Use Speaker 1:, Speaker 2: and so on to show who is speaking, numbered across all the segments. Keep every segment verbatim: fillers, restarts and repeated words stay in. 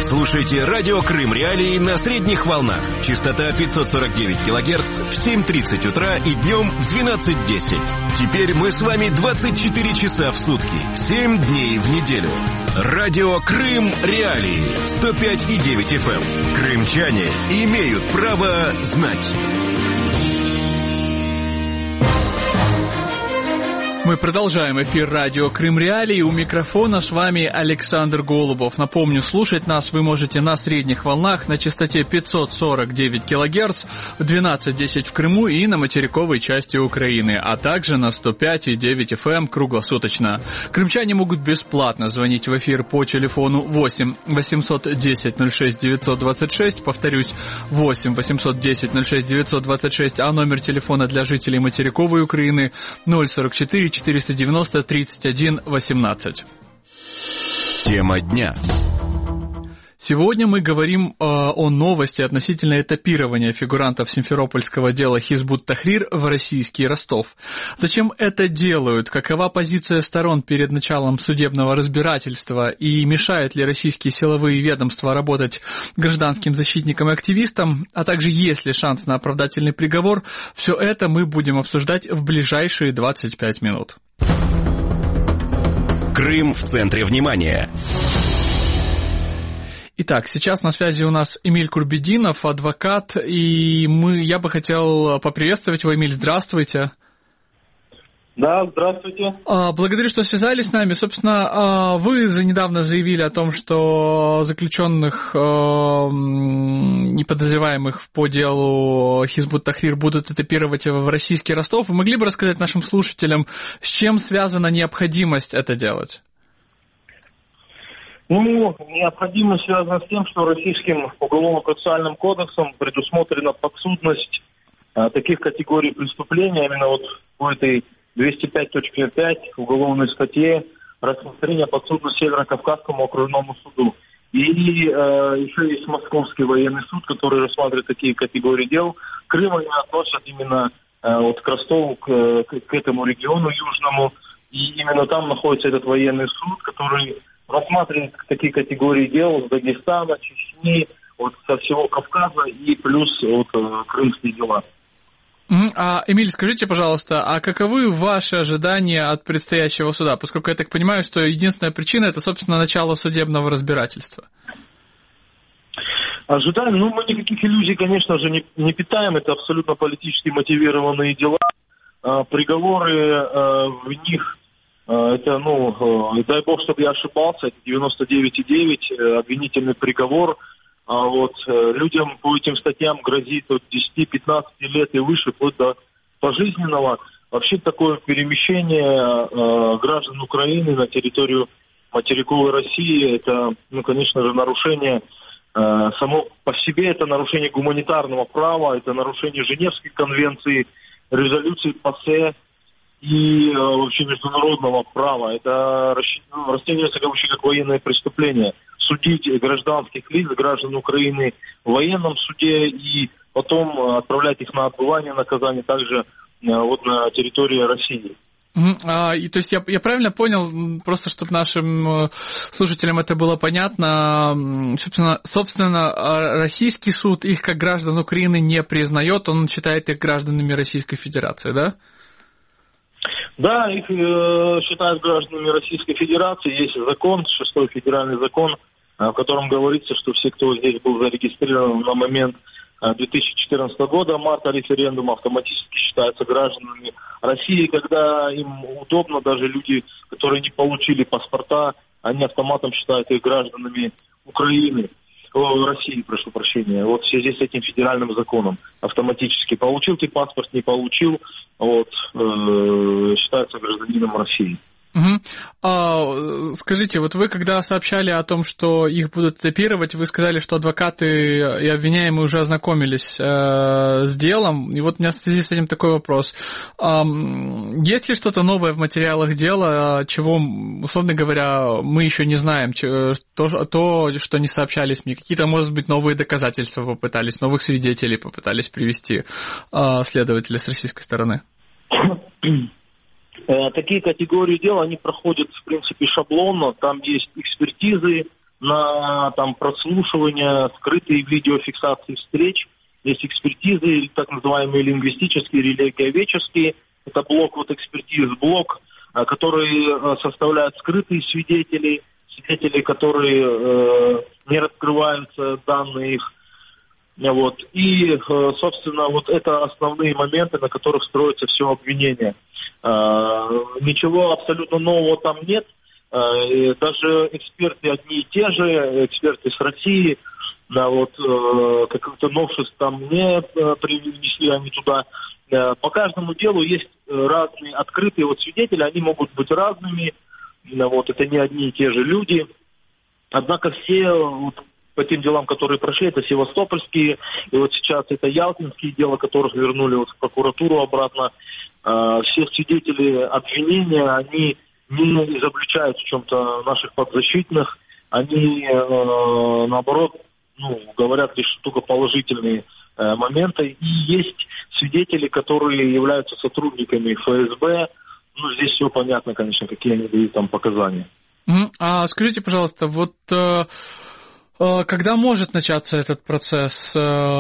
Speaker 1: Слушайте радио Крым Реалии на средних волнах. Частота пятьсот сорок девять килогерц в семь тридцать утра и днем в двенадцать десять. Теперь мы с вами двадцать четыре часа в сутки, семь дней в неделю. Радио Крым Реалии сто пять и девять эф эм. Крымчане имеют право знать.
Speaker 2: Мы продолжаем эфир радио Крым Реалии. У микрофона с вами Александр Голубов. Напомню, слушать нас вы можете на средних волнах на частоте пятьсот сорок девять килогерц в двенадцать десять в Крыму и на материковой части Украины, а также на сто пять и девять эф эм круглосуточно. Крымчане могут бесплатно звонить в эфир по телефону восемь восемьсот десять ноль шесть девятьсот двадцать шесть, повторюсь, восемь восемьсот десять ноль шесть девятьсот двадцать шесть, а номер телефона для жителей материковой Украины ноль сорок четыре четыреста девяносто тридцать один восемнадцать.
Speaker 1: Тема дня.
Speaker 2: Сегодня мы говорим э, о новости относительно этапирования фигурантов симферопольского дела Хизбут-Тахрир в российский Ростов. Зачем это делают? Какова позиция сторон перед началом судебного разбирательства? И мешают ли российские силовые ведомства работать гражданским защитникам и активистам? А также есть ли шанс на оправдательный приговор? Все это мы будем обсуждать в ближайшие двадцать пять минут.
Speaker 1: Крым в центре внимания.
Speaker 2: Итак, сейчас на связи у нас Эмиль Курбединов, адвокат, и мы, я бы хотел поприветствовать его. Эмиль, здравствуйте.
Speaker 3: Да, здравствуйте.
Speaker 2: Благодарю, что связались с нами. Собственно, вы недавно заявили о том, что заключенных и подозреваемых по делу Хизбут-Тахрир будут этапировать в российский Ростов. Вы могли бы рассказать нашим слушателям, с чем связана необходимость это делать?
Speaker 3: Ну, необходимость связана с тем, что Российским уголовно-процессуальным кодексом предусмотрена подсудность а, таких категорий преступлений, а именно вот по этой двести пять точка пять уголовной статье рассмотрение подсудности Северо-Кавказскому окружному суду. И э, еще есть Московский военный суд, который рассматривает такие категории дел. Крым они относят именно э, вот к Ростову, к, к, к этому региону южному. И именно там находится этот военный суд, который рассматривает такие категории дел с Дагестана, Чечни, вот со всего Кавказа и плюс вот, крымские дела.
Speaker 2: А, Эмиль, скажите, пожалуйста, а каковы ваши ожидания от предстоящего суда? Поскольку я так понимаю, что единственная причина – это, собственно, начало судебного разбирательства.
Speaker 3: Ожидаем, ну, мы никаких иллюзий, конечно же, не, не питаем. Это абсолютно политически мотивированные дела. А, приговоры а, в них... Это, ну, дай бог, чтобы я ошибался, это девяносто девять и девять, обвинительный приговор. А вот людям по этим статьям грозит от десяти-пятнадцати лет и выше, вплоть до пожизненного. Вообще такое перемещение э, граждан Украины на территорию материковой России, это, ну, конечно же, нарушение, э, само по себе это нарушение гуманитарного права, это нарушение Женевской конвенции, резолюции ПАСЕ и э, вообще международного права. Это расценивается как, вообще, как военное преступление. Судить гражданских лиц, граждан Украины в военном суде и потом отправлять их на отбывание наказания также э, вот на территории России.
Speaker 2: А, и, то есть я, я правильно понял, просто чтобы нашим слушателям это было понятно, собственно, собственно, российский суд их как граждан Украины не признает, он считает их гражданами Российской Федерации, да?
Speaker 3: Да, их э, считают гражданами Российской Федерации. Есть закон, шестой федеральный закон, э, в котором говорится, что все, кто здесь был зарегистрирован на момент э, две тысячи четырнадцатого года, марта референдума, автоматически считаются гражданами России. Когда им удобно, даже люди, которые не получили паспорта, они автоматом считают их гражданами Украины. О, России, прошу прощения. Вот в связи с этим федеральным законом автоматически получил ты паспорт, не получил, вот, э, считается гражданином России.
Speaker 2: Угу. А, скажите, вот вы когда сообщали о том, что их будут этапировать, вы сказали, что адвокаты и обвиняемые уже ознакомились э, с делом, и вот у меня в связи с этим такой вопрос. А, есть ли что-то новое в материалах дела, чего, условно говоря, мы еще не знаем, то, то что не сообщали СМИ? Какие-то, может быть, новые доказательства попытались, новых свидетелей попытались привести э, следователи с российской стороны?
Speaker 3: Такие категории дел, они проходят, в принципе, шаблонно. Там есть экспертизы, на там, прослушивание, скрытые видеофиксации встреч, есть экспертизы, так называемые лингвистические, религиоведческие, это блок вот экспертиз, блок, который составляют скрытые свидетели, свидетели, которые э, не раскрываются, данные их. Вот. И, собственно, вот это основные моменты, на которых строится все обвинение. Ничего абсолютно нового там нет. Даже эксперты одни и те же, эксперты с России, да, вот, каких-то новшеств там не привнесли они туда. По каждому делу есть разные открытые вот свидетели, они могут быть разными, вот, это не одни и те же люди. Однако все... Вот, по тем делам, которые прошли, это севастопольские, и вот сейчас это ялтинские дела, которых вернули вот в прокуратуру обратно. Все свидетели обвинения, они не изобличают в чем-то наших подзащитных, они, наоборот, ну, говорят лишь только положительные моменты. И есть свидетели, которые являются сотрудниками эф эс бэ. Ну, здесь все понятно, конечно, какие они дают там показания.
Speaker 2: А скажите, пожалуйста, вот... Когда может начаться этот процесс?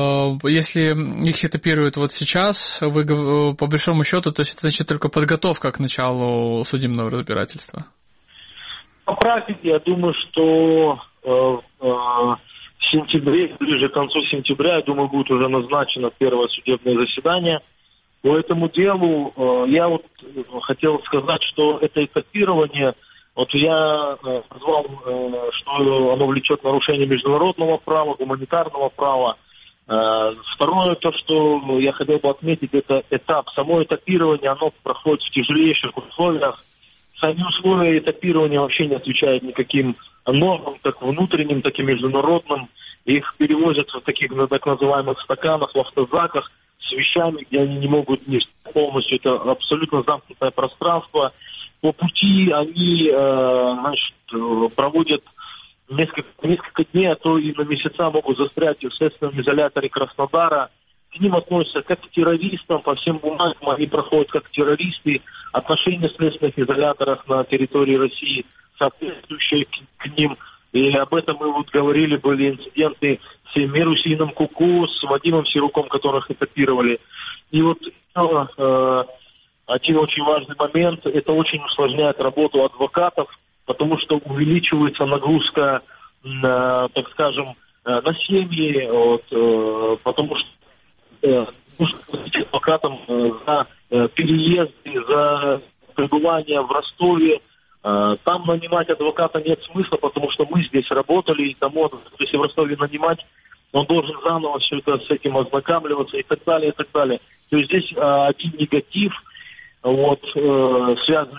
Speaker 2: Если их этапируют вот сейчас, вы, по большому счету, то есть это значит только подготовка к началу судебного разбирательства?
Speaker 3: По практике, я думаю, что э, э, в сентябре, ближе к концу сентября, я думаю, будет уже назначено первое судебное заседание. По этому делу э, я вот хотел сказать, что это этапирование... Вот я э, назвал, э, что оно влечет нарушение международного права, гуманитарного права. Э, второе, то, что я хотел бы отметить, это этап. Само этапирование, оно проходит в тяжелейших условиях. Сами условия этапирования вообще не отвечают никаким нормам, как внутренним, так и международным. Их перевозят в таких так называемых стаканах, в автозаках с вещами, где они не могут нести полностью. Это абсолютно замкнутое пространство. По пути они э, значит, проводят несколько, несколько дней, а то и на месяца могут застрять в следственном изоляторе Краснодара. К ним относятся как к террористам, по всем бумагам они проходят как террористы. Отношения в следственных изоляторах на территории России соответствующие к, к ним. И об этом мы вот говорили, были инциденты с Мерусином Куку, с Вадимом Сируком, которых этапировали. И вот... Э, Один очень важный момент, это очень усложняет работу адвокатов, потому что увеличивается нагрузка, на, так скажем, на семьи, вот, потому что нужно платить адвокатам за переезды, за пребывание в Ростове. Там нанимать адвоката нет смысла, потому что мы здесь работали, и тому, если в Ростове нанимать, он должен заново все это с этим ознакомливаться и так далее, и так далее. То есть здесь один негатив, вот, э, связанный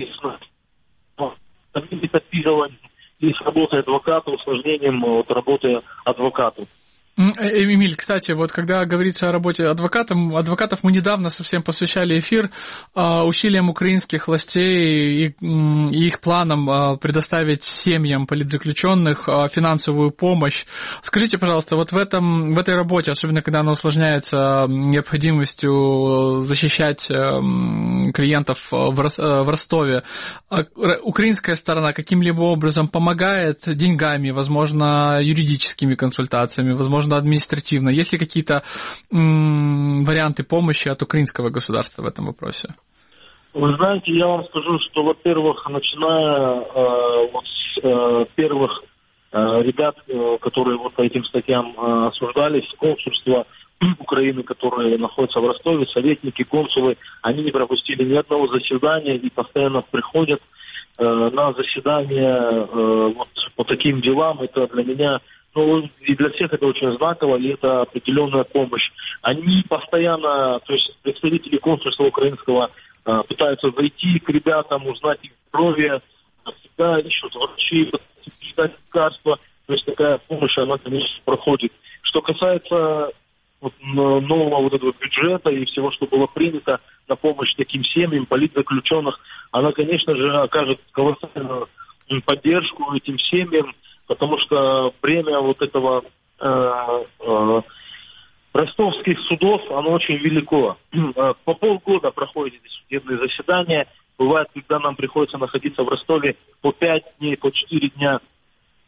Speaker 3: с этапированием и с работой адвоката, усложнением вот, работы адвоката.
Speaker 2: Эмиль, кстати, вот когда говорится о работе адвокатов, адвокатов мы недавно совсем посвящали эфир усилиям украинских властей и, и их планам предоставить семьям политзаключенных финансовую помощь. Скажите, пожалуйста, вот в, этом, в этой работе, особенно когда она усложняется необходимостью защищать клиентов в Ростове, украинская сторона каким-либо образом помогает деньгами, возможно, юридическими консультациями, возможно, административно. Есть ли какие-то м- варианты помощи от украинского государства в этом вопросе?
Speaker 3: Вы знаете, я вам скажу, что, во-первых, начиная э, вот с э, первых э, ребят, э, которые вот по этим статьям э, осуждались, консульства Украины, которые находятся в Ростове, советники, консулы, они не пропустили ни одного заседания и постоянно приходят э, на заседания э, вот по таким делам. Это для меня... Ну, и для всех это очень знаково, и это определенная помощь. Они постоянно, то есть представители консульства украинского э, пытаются зайти к ребятам, узнать их здоровье, всегда ищут врачей, ждать лекарства. То есть такая помощь, она, конечно, проходит. Что касается вот, нового вот этого бюджета и всего, что было принято на помощь таким семьям, политзаключенных, она, конечно же, окажет колоссальную поддержку этим семьям, потому что время вот этого э, э, ростовских судов, оно очень велико. По полгода проходят эти судебные заседания. Бывает, когда нам приходится находиться в Ростове по пять дней, по четыре дня.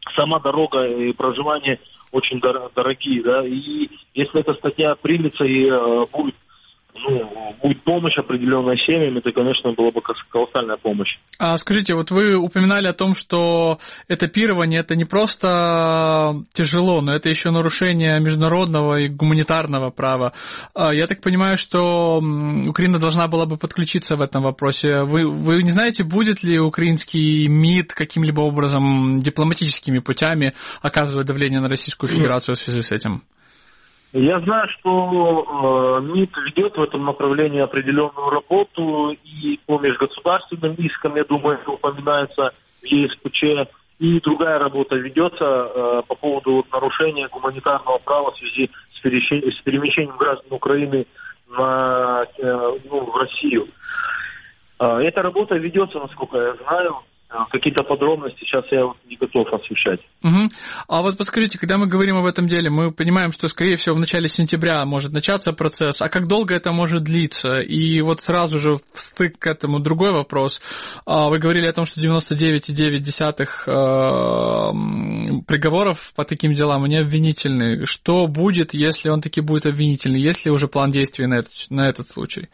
Speaker 3: сама дорога и проживание очень дор- дорогие, да, и если эта статья примется и э, будет, ну, будет помощь определенной семьям, это, конечно, была бы колоссальная помощь. А
Speaker 2: скажите, вот вы упоминали о том, что этапирование это не просто тяжело, но это еще нарушение международного и гуманитарного права. Я так понимаю, что Украина должна была бы подключиться в этом вопросе. Вы, вы не знаете, будет ли украинский МИД каким-либо образом дипломатическими путями оказывать давление на Российскую Федерацию в связи с этим?
Speaker 3: Я знаю, что э, МИД ведет в этом направлении определенную работу, и по межгосударственным искам, я думаю, это упоминается в ЕСПЧ, и другая работа ведется э, по поводу вот, нарушения гуманитарного права в связи с, перещ... с перемещением граждан Украины на, э, ну, в Россию. Э, эта работа ведется, насколько я знаю. Какие-то подробности сейчас я вот не готов освещать.
Speaker 2: Угу. А вот подскажите, когда мы говорим об этом деле, мы понимаем, что, скорее всего, в начале сентября может начаться процесс, а как долго это может длиться? И вот сразу же в стык к этому другой вопрос. Вы говорили о том, что девяносто девять целых девять десятых приговоров по таким делам, они обвинительные. Что будет, если он таки будет обвинительный? Есть ли уже план действий на этот, на этот случай?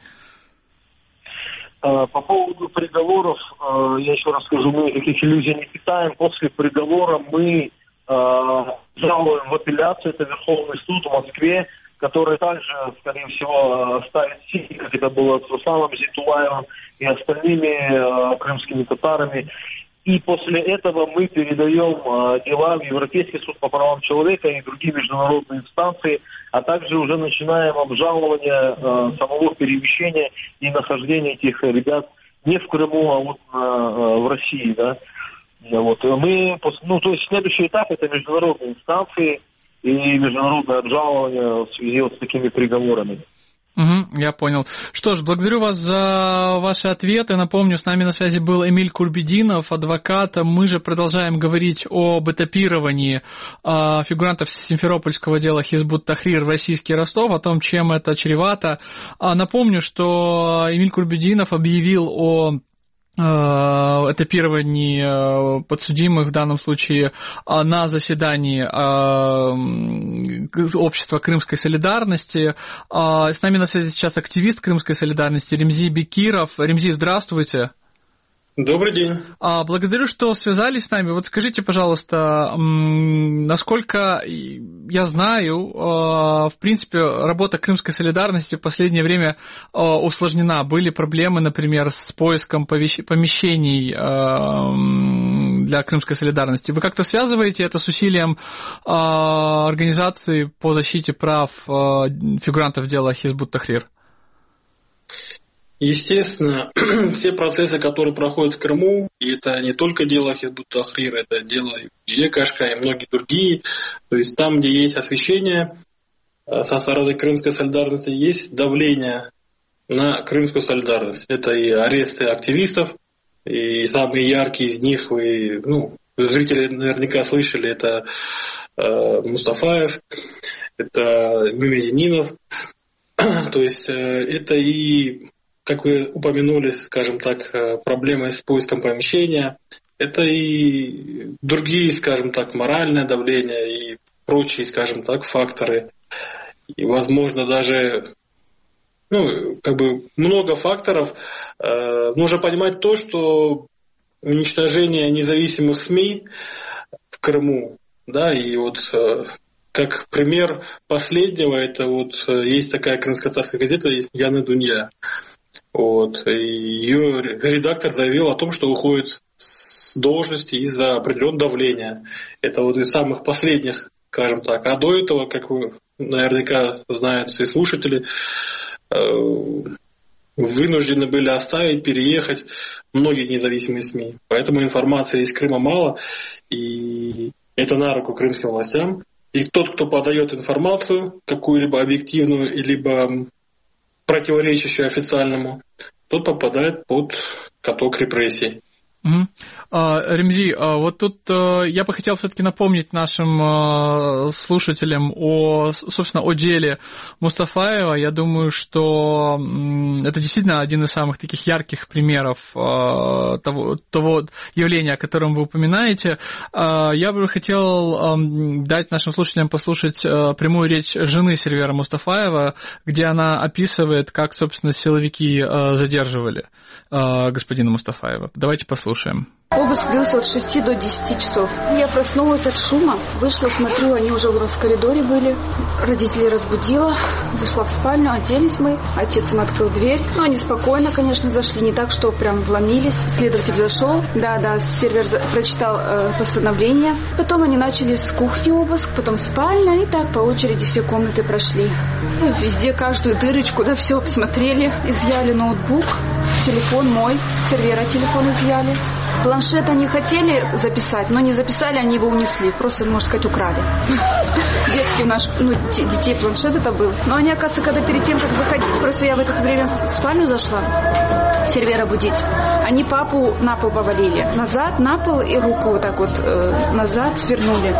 Speaker 3: По поводу приговоров, я еще раз скажу, мы никаких иллюзий не питаем. После приговора мы жалуем в апелляцию, это Верховный суд в Москве, который также, скорее всего, ставит силы, как это было с Русланом Зейтулаевым и остальными крымскими татарами. И после этого мы передаем э, дела в Европейский суд по правам человека и другие международные инстанции, а также уже начинаем обжалование э, самого перемещения и нахождения этих ребят не в Крыму, а вот э, в России, да. Вот. Мы, ну, то есть следующий этап — это международные инстанции и международное обжалование в связи вот с такими приговорами.
Speaker 2: Угу, я понял. Что ж, благодарю вас за ваши ответы. Напомню, с нами на связи был Эмиль Курбединов, адвокат. Мы же продолжаем говорить об этапировании э, фигурантов Симферопольского дела Хизбут Тахрир в российский Ростов, о том, чем это чревато. А напомню, что Эмиль Курбединов объявил о этапировании подсудимых в данном случае на заседании общества Крымской солидарности. С нами на связи сейчас активист Крымской солидарности Ремзи Бекиров. Ремзи, здравствуйте.
Speaker 4: Добрый день.
Speaker 2: Благодарю, что связались с нами. Вот скажите, пожалуйста, насколько я знаю, в принципе, работа Крымской солидарности в последнее время усложнена. Были проблемы, например, с поиском помещений для Крымской солидарности. Вы как-то связываете это с усилием организации по защите прав фигурантов дела Хизбут Тахрир?
Speaker 4: Естественно, все процессы, которые проходят в Крыму, и это не только дело Хизбут Тахрир, это дело ЖЕКашка и многие другие, то есть там, где есть освещение со стороны Крымской солидарности, есть давление на Крымскую солидарность. Это и аресты активистов, и самые яркие из них, вы, ну, зрители наверняка слышали, это э, Мустафаев, это Мюмедининов, то есть э, это и... Как вы упомянули, скажем так, проблемы с поиском помещения, это и другие, скажем так, моральное давление и прочие, скажем так, факторы. И, возможно, даже, ну, как бы много факторов. Э, нужно понимать то, что уничтожение независимых СМИ в Крыму, да, и вот э, как пример последнего, это вот есть такая крымско-татарская газета «Яны Дунья». Вот. Ее редактор заявил о том, что уходит с должности из-за определенного давления. Это вот из самых последних, скажем так. А до этого, как вы наверняка знают все слушатели, вынуждены были оставить, переехать многие независимые СМИ. Поэтому информации из Крыма мало, и это на руку крымским властям. И тот, кто подает информацию, какую-либо объективную, либо противоречащую официальному, тот попадает под каток репрессий.
Speaker 2: Угу. А, Ремзи, а вот тут а, я бы хотел все-таки напомнить нашим а, слушателям о, собственно, о деле Мустафаева. Я думаю, что м, это действительно один из самых таких ярких примеров а, того, того явления, о котором вы упоминаете. А, я бы хотел а, дать нашим слушателям послушать а, прямую речь жены Сервера Мустафаева, где она описывает, как, собственно, силовики а, задерживали а, господина Мустафаева. Давайте послушаем. Слушаем.
Speaker 5: Обыск длился от шести до десяти часов. Я проснулась от шума, вышла, смотрю, они уже у нас в коридоре были. Родителей разбудила, зашла в спальню, оделись мы. Отец им открыл дверь. Ну, они спокойно, конечно, зашли, не так, что прям вломились. Следователь зашел, да-да, сервер прочитал э, постановление. Потом они начали с кухни обыск, потом спальня, и так по очереди все комнаты прошли. Ну, везде каждую дырочку, да, все обсмотрели. Изъяли ноутбук, телефон мой, сервера телефон изъяли. Планшет они хотели записать, но не записали, они его унесли. Просто, можно сказать, украли. Детский наш, ну, детей планшет это был. Но они, оказывается, когда перед тем, как заходить, просто я в это время в спальню зашла, сервера будить. Они папу на пол повалили. Назад, на пол и руку вот так вот э, назад свернули.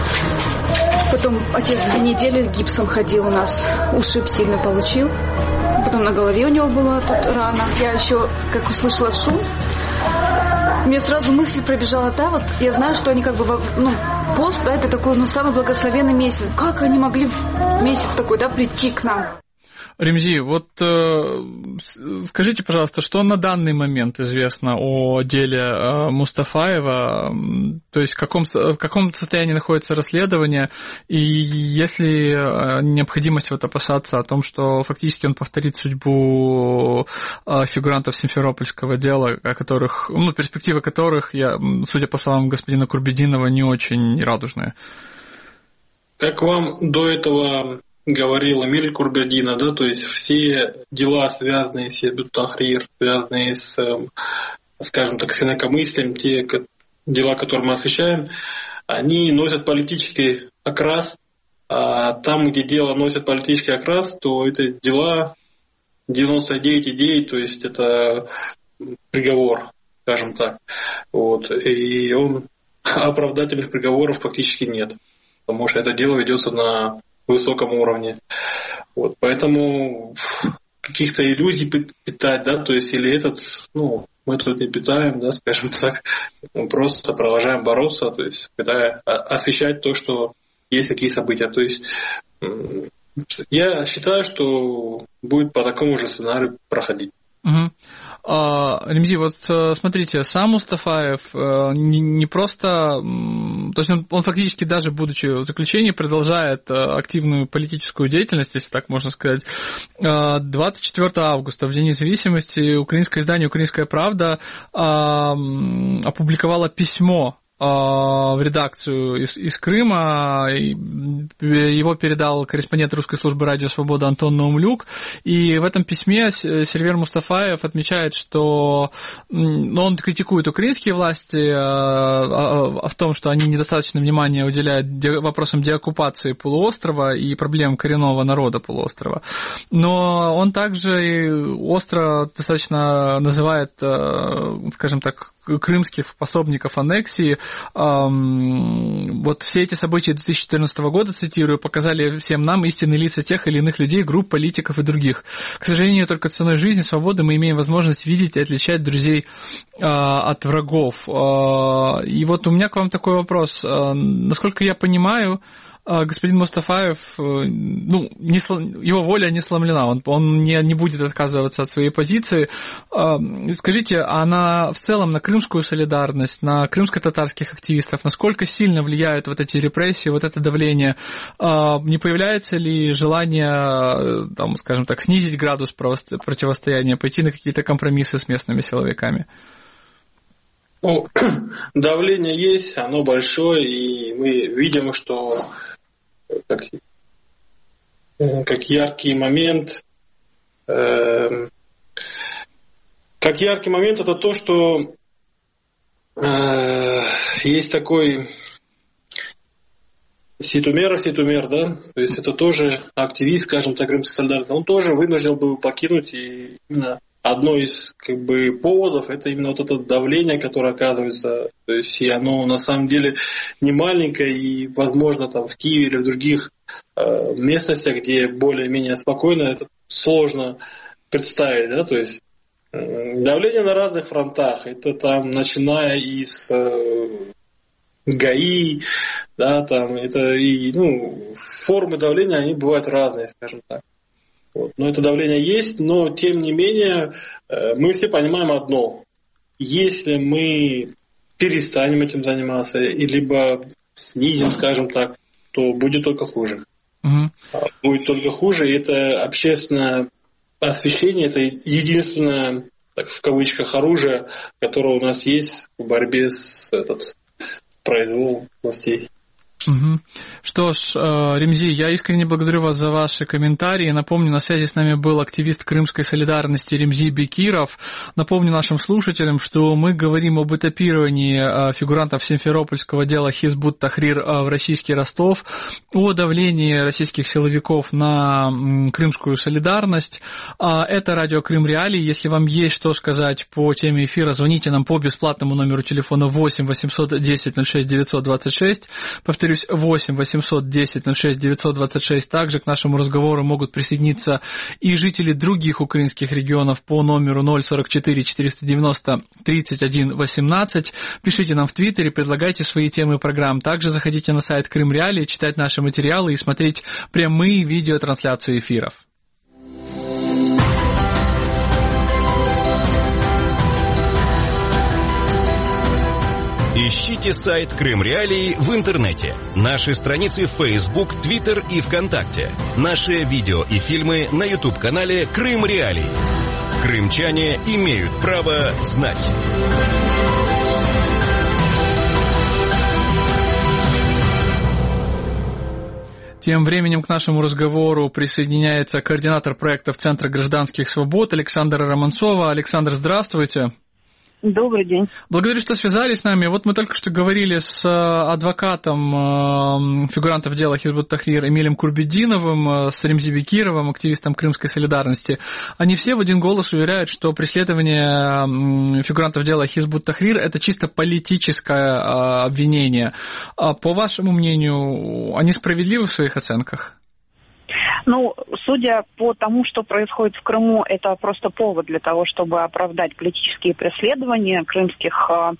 Speaker 5: Потом отец две недели гипсом ходил у нас. Ушиб сильно получил. Потом на голове у него была тут рана. Я еще, как услышала шум, мне сразу мысль пробежала, да, вот я знаю, что они как бы, ну, пост, да, это такой, ну, самый благословенный месяц. Как они могли в месяц такой, да, прийти к нам?
Speaker 2: Ремзи, вот э, скажите, пожалуйста, что на данный момент известно о деле э, Мустафаева, то есть в каком, в каком состоянии находится расследование, и есть ли э, необходимость вот опасаться о том, что фактически он повторит судьбу э, фигурантов Симферопольского дела, о которых, ну, перспективы которых, я, судя по словам господина Курбединова, не очень радужные?
Speaker 4: Как вам до этого говорил Эмиль Курбединов, да, то есть все дела, связанные с Хизбут Тахрир, связанные с, скажем так, с инакомыслием, те дела, которые мы освещаем, они носят политический окрас, а там, где дело носит политический окрас, то это дела девяносто девять и девять, то есть это приговор, скажем так. Вот. И он, оправдательных приговоров фактически нет, потому что это дело ведется на высоком уровне. Вот, поэтому каких-то иллюзий питать, да, то есть или этот, ну, мы тут не питаем, да, скажем так, мы просто продолжаем бороться, то есть пытаясь освещать то, что есть какие события. То есть я считаю, что будет по такому же сценарию проходить.
Speaker 2: Угу. А, Ремзи, вот смотрите, сам Мустафаев не просто, то есть он, он фактически даже будучи в заключении продолжает активную политическую деятельность, если так можно сказать. двадцать четвёртого августа, в День независимости, украинское издание «Украинская правда» опубликовало письмо в редакцию из, из Крыма, его передал корреспондент русской службы радио «Свобода» Антон Наумлюк, и в этом письме Сервер Мустафаев отмечает, что ну, он критикует украинские власти в том, что они недостаточно внимания уделяют вопросам деоккупации полуострова и проблем коренного народа полуострова, но он также остро достаточно называет, скажем так, крымских пособников аннексии. Вот все эти события две тысячи четырнадцатого года, цитирую, показали всем нам истинные лица тех или иных людей, групп, политиков и других. К сожалению, только ценой жизни, свободы мы имеем возможность видеть и отличать друзей от врагов. И вот у меня к вам такой вопрос. Насколько я понимаю, господин Мустафаев, ну, не, его воля не сломлена, он, он не, не будет отказываться от своей позиции. Скажите, а на, в целом на крымскую солидарность, на крымско-татарских активистов, насколько сильно влияют вот эти репрессии, вот это давление? Не появляется ли желание, там, скажем так, снизить градус противостояния, пойти на какие-то компромиссы с местными силовиками?
Speaker 4: Ну, давление есть, оно большое, и мы видим, что как, как яркий момент, э, как яркий момент это то, что э, есть такой Ситумер, Ситумер, да, то есть это тоже активист, скажем так, крымской солидарности, он тоже вынужден был покинуть и именно одно из как бы поводов это именно вот это давление, которое оказывается, то есть и оно на самом деле не маленькое, и возможно там в Киеве или в других э, местностях, где более-менее спокойно, это сложно представить, да, то есть э, давление на разных фронтах, это там начиная из э, ГАИ, да, там это и ну формы давления они бывают разные, скажем так. Вот. Но это давление есть, но тем не менее мы все понимаем одно. Если мы перестанем этим заниматься, либо снизим, скажем так, то будет только хуже. Угу. Будет только хуже, и это общественное освещение, это единственное, так в кавычках, оружие, которое у нас есть в борьбе с этот, произволом властей.
Speaker 2: Угу. Что ж, Ремзи, я искренне благодарю вас за ваши комментарии. Напомню, на связи с нами был активист Крымской солидарности Ремзи Бекиров. Напомню нашим слушателям, что мы говорим об этапировании фигурантов симферопольского дела Хизбут Тахрир в российский Ростов, о давлении российских силовиков на крымскую солидарность. Это радио Крым Реалии. Если вам есть что сказать по теме эфира, звоните нам по бесплатному номеру телефона восемь восемьсот десять ноль шесть девятьсот двадцать шесть. Повторюсь, восемь восемьсот десять ноль шесть девятьсот двадцать шесть. Также к нашему разговору могут присоединиться и жители других украинских регионов по номеру ноль сорок четыре четыреста девяносто тридцать один восемнадцать. Пишите нам в Твиттере, предлагайте свои темы программ. Также заходите на сайт Крым Реалии, читать наши материалы и смотреть прямые видеотрансляции эфиров.
Speaker 1: Ищите сайт Крым Реалии в интернете, наши страницы в Facebook, Twitter и ВКонтакте, наши видео и фильмы на YouTube-канале Крым Реалии. Крымчане имеют право знать.
Speaker 2: Тем временем к нашему разговору присоединяется координатор проектов Центра гражданских свобод Александра Романцова. Александр, здравствуйте.
Speaker 6: Добрый день.
Speaker 2: Благодарю, что связались с нами. Вот мы только что говорили с адвокатом фигурантов дела Хизбут Тахрир Эмилем Курбетдиновым, с Ремзи Бекировым, активистом Крымской солидарности. Они все в один голос уверяют, что преследование фигурантов дела Хизбут Тахрир – это чисто политическое обвинение. По вашему мнению, они справедливы в своих оценках?
Speaker 6: Ну, судя по тому, что происходит в Крыму, это просто повод для того, чтобы оправдать политические преследования крымских, э,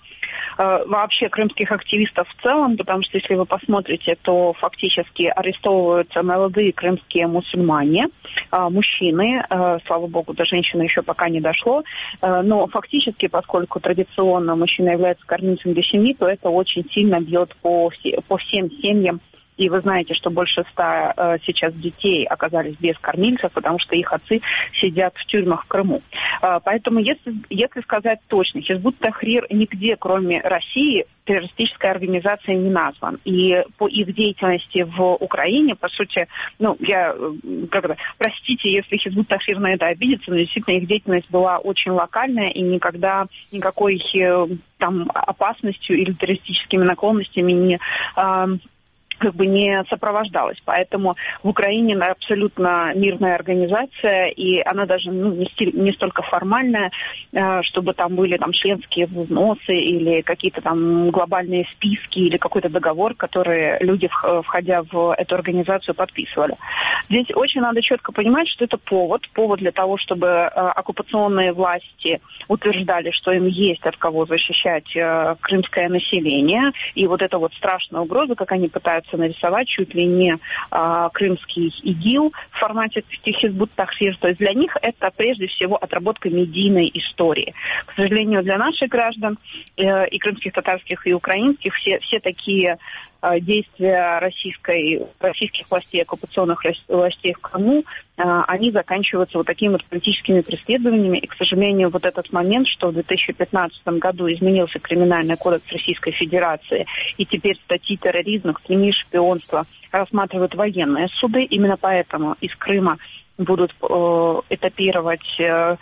Speaker 6: вообще крымских активистов в целом, потому что если вы посмотрите, то фактически арестовываются молодые крымские мусульмане, э, мужчины, э, слава богу, до женщины еще пока не дошло, э, но фактически, поскольку традиционно мужчина является кормильцем для семьи, то это очень сильно бьет по, по всем семьям. И вы знаете, что больше ста э, сейчас детей оказались без кормильцев, потому что их отцы сидят в тюрьмах в Крыму. Э, поэтому, если, если сказать точно, Хизбут Тахрир нигде, кроме России, террористической организацией не назван. И по их деятельности в Украине, по сути, ну, я, как это, простите, если Хизбут Тахрир на это обидится, но действительно их деятельность была очень локальная и никогда никакой э, там опасностью или террористическими наклонностями не... Э, как бы не сопровождалась. Поэтому в Украине абсолютно мирная организация, и она даже ну, не, стиль, не столько формальная, чтобы там были там членские взносы или какие-то там глобальные списки или какой-то договор, который люди, входя в эту организацию, подписывали. Здесь очень надо четко понимать, что это повод, повод для того, чтобы оккупационные власти утверждали, что им есть от кого защищать крымское население, и вот эта вот страшная угроза, как они пытаются нарисовать чуть ли не а, крымский ИГИЛ в формате Хизбут Тахрир. То есть для них это прежде всего отработка медийной истории. К сожалению, для наших граждан, э, и крымских, татарских, и украинских, все, все такие э, действия российской, российских властей, оккупационных властей в Крыму, э, они заканчиваются вот такими вот политическими преследованиями. И, к сожалению, вот этот момент, что в две тысячи пятнадцатом году изменился Криминальный кодекс Российской Федерации, и теперь статьи терроризма, экстремизм, шпионство рассматривают военные суды. Именно поэтому из Крыма будут э, этапировать э,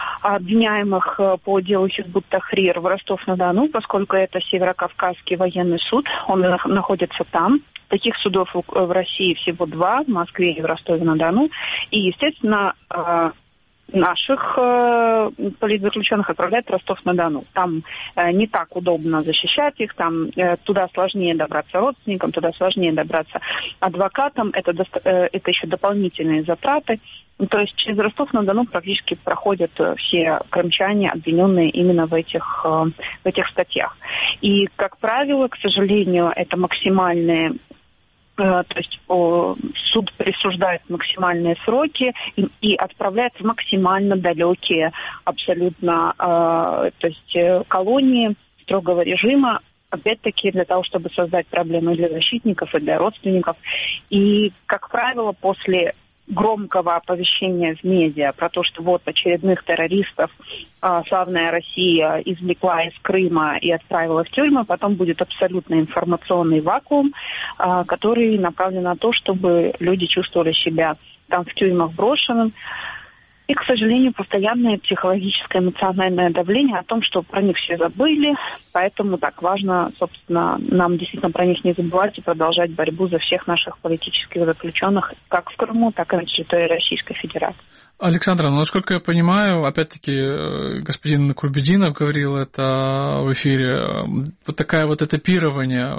Speaker 6: обвиняемых э, по делу Хизбут Тахрир в Ростов-на-Дону, поскольку это Северокавказский военный суд, он находится там. Таких судов в России всего два, в Москве и в Ростове-на-Дону. И, естественно, э, наших э, политзаключенных отправляют в Ростов-на-Дону. Там э, не так удобно защищать их, там э, туда сложнее добраться родственникам, туда сложнее добраться адвокатам, это, доста- э, это еще дополнительные затраты. То есть через Ростов-на-Дону практически проходят все крымчане, обвиненные именно в этих, э, в этих статьях. И, как правило, к сожалению, это максимальные... То есть суд присуждает максимальные сроки и, и отправляет в максимально далекие абсолютно то есть колонии строгого режима, опять-таки для того, чтобы создать проблемы для защитников и для родственников. И, как правило, после громкого оповещения в медиа про то, что вот очередных террористов а, славная Россия извлекла из Крыма и отправила в тюрьмы, потом будет абсолютно информационный вакуум, а, который направлен на то, чтобы люди чувствовали себя там в тюрьмах брошенным. И, к сожалению, постоянное психологическое эмоциональное давление о том, что про них все забыли, поэтому так важно, собственно, нам действительно про них не забывать и продолжать борьбу за всех наших политических заключенных как в Крыму, так и на территории Российской Федерации.
Speaker 2: Александра, ну, насколько я понимаю, опять-таки, господин Курбединов говорил это в эфире, вот такое вот этапирование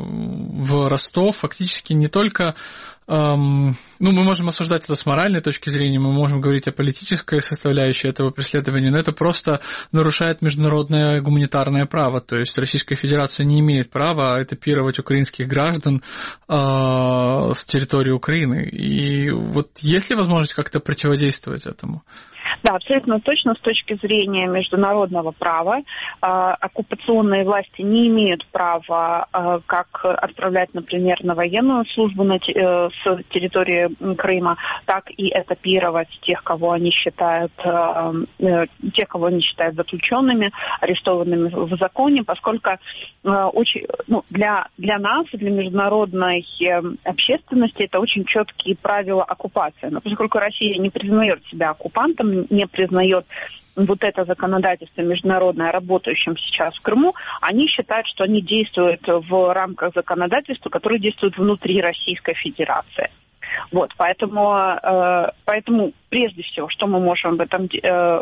Speaker 2: в Ростов фактически не только... Эм, ну, мы можем осуждать это с моральной точки зрения, мы можем говорить о политической составляющей этого преследования, но это просто нарушает международное гуманитарное право, то есть Российская Федерация не имеет права этапировать украинских граждан э, с территории Украины. И вот есть ли возможность как-то противодействовать этому?
Speaker 6: Да, абсолютно точно. С точки зрения международного права э, оккупационные власти не имеют права э, как отправлять, например, на военную службу на те, э, с территории Крыма, так и этапировать тех, кого они считают, э, э, тех, кого они считают заключенными, арестованными в законе, поскольку э, очень, ну, для, для нас, для международной э, общественности это очень четкие правила оккупации. Но поскольку Россия не признает себя оккупантом, не признает вот это законодательство международное, работающим сейчас в Крыму, они считают, что они действуют в рамках законодательства, которое действует внутри Российской Федерации. Вот, поэтому, э, поэтому прежде всего, что мы можем об этом э,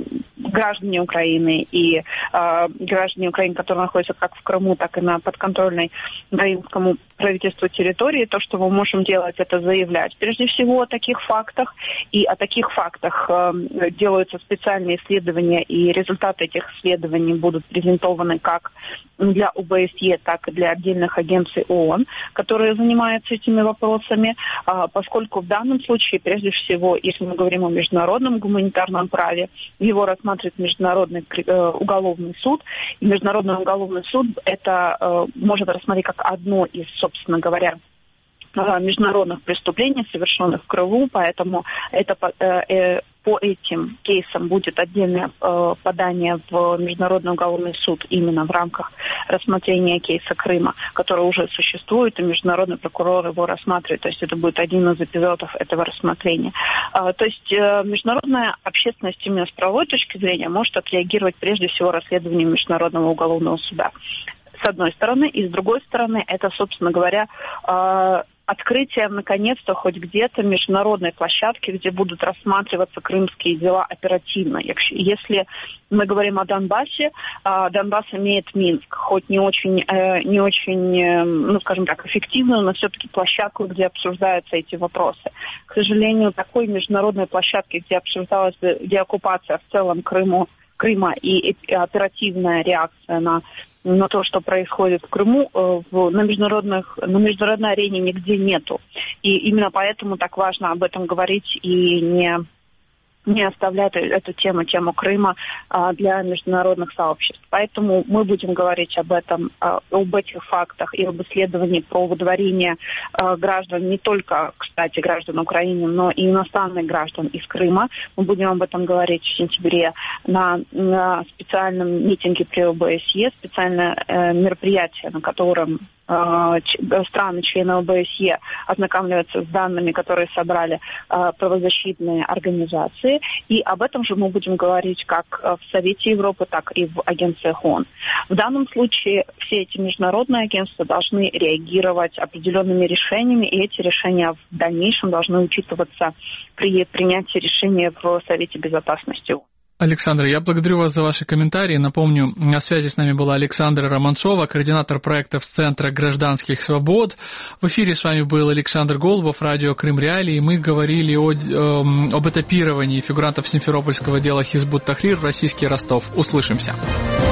Speaker 6: граждане Украины и э, граждане Украины, которые находятся как в Крыму, так и на подконтрольной украинскому правительству территории, то, что мы можем делать, это заявлять прежде всего о таких фактах, и о таких фактах э, делаются специальные исследования, и результаты этих исследований будут презентованы как для о бэ эс е, так и для отдельных агенций ООН, которые занимаются этими вопросами, э, поскольку в данном случае, прежде всего, если мы говорим о международном гуманитарном праве, его рассматривает Международный э, уголовный суд. И Международный уголовный суд это э, может рассмотреть как одно из, собственно говоря, международных преступлений, совершенных в Крыму, поэтому это э, э, по этим кейсам будет отдельное э, подание в Международный уголовный суд именно в рамках рассмотрения кейса Крыма, который уже существует, и международный прокурор его рассматривает, то есть это будет один из эпизодов этого рассмотрения. Э, то есть э, международная общественность именно с правовой точки зрения может отреагировать прежде всего расследованием Международного уголовного суда. С одной стороны, и с другой стороны, это, собственно говоря, э, открытие, наконец-то, хоть где-то международной площадки, где будут рассматриваться крымские дела оперативно. Если мы говорим о Донбассе, Донбасс имеет Минск, хоть не очень, не очень, ну, скажем так, эффективную, но все-таки площадку, где обсуждаются эти вопросы. К сожалению, такой международной площадки, где обсуждалась, где оккупация в целом Крыму, Крыма и оперативная реакция на на то, что происходит в Крыму, в, на, международных, на международной арене нигде нету. И именно поэтому так важно об этом говорить и не, не оставлять эту тему, тему Крыма а, для международных сообществ. Поэтому мы будем говорить об этом, а, об этих фактах и об исследовании про выдворение а, граждан, не только, кстати, граждан Украины, но и иностранных граждан из Крыма. Мы будем об этом говорить в сентябре на, на специальном митинге при о бэ эс е, специальное э, мероприятие, на котором страны, члены ОБСЕ, ознакомливаться с данными, которые собрали правозащитные организации. И об этом же мы будем говорить как в Совете Европы, так и в агентствах ООН. В данном случае все эти международные агентства должны реагировать определенными решениями, и эти решения в дальнейшем должны учитываться при принятии решения в Совете Безопасности ООН.
Speaker 2: Александра, я благодарю вас за ваши комментарии. Напомню, на связи с нами была Александра Романцова, координатор проектов Центра гражданских свобод. В эфире с вами был Александр Голубов, радио Крым Реалии. Мы говорили о, э, об этапировании фигурантов Симферопольского дела Хизбут Тахрир в российский Ростов. Услышимся.